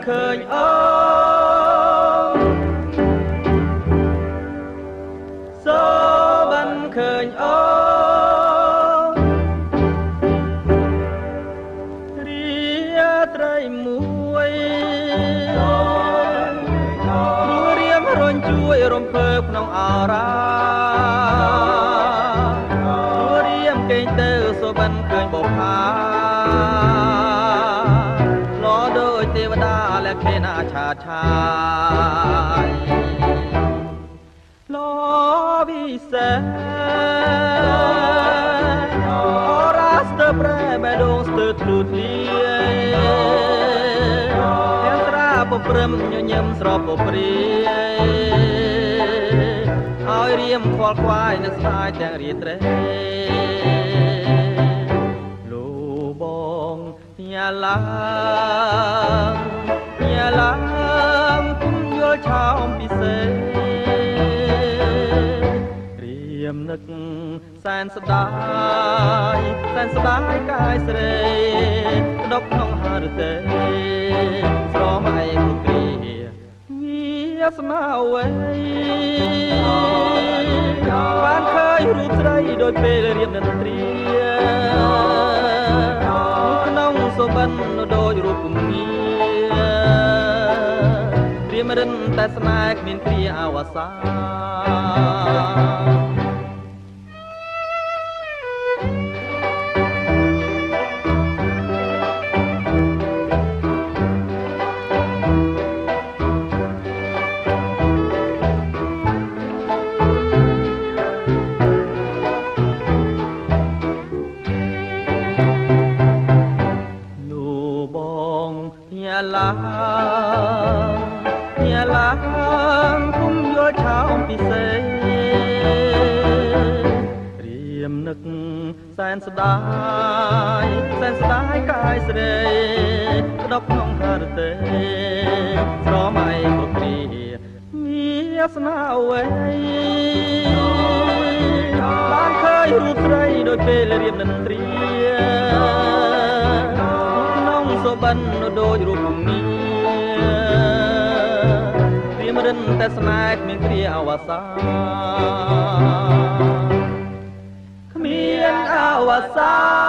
ឃើញអូសូបានឃើញអូរាត្រីមួយរៀមរញជួយរំភើបក្នុងអរារៀមកេងទៅសូបានឃើញបុប្ផាលោដោយទេវតាលក្ខិណាឆាឆាយលោវិសេអូរ៉ាស្ទើប្រែបេះដូងស្ទើធ្លូធ្លាយទាំងត្រាពព្រឹមញញឹមស្រពព្រាយឲ្យរៀមខ្វល់ខ្វាយនឹងស្ដាយទាំងរាត្រីលោកបងញ៉ាឡើងគុំយល់ឆោមពិសេសរៀមនឹកសែនស្ដាយកាយស្រីក្តុកក្នុងហឫទ័យស្រមៃពុគ្រីវាស្មាវេបានឃើញរូបស្រីដោយពេលរៀបនិន្ទ្រាក្នុងសុបិនដោយរូបគំងារៀមរិនតែស្នេហ៍គ្មានគ្រាអវសាឡើងគុំយល់ឆោមពិសេសរៀមនឹកសែនស្ដាយកាយស្រីក្តុកក្នុងហឫទ័យស្រមៃពុគ្រីវាស្នាវេបានឃើញរូបស្រីដោយពេលរៀបនិន្ទ្រាក្នុងសុបិនដោយរូបគំងារិនតែស្នេហ៍គ្មានគ្រាអវសាគ្មានអវសា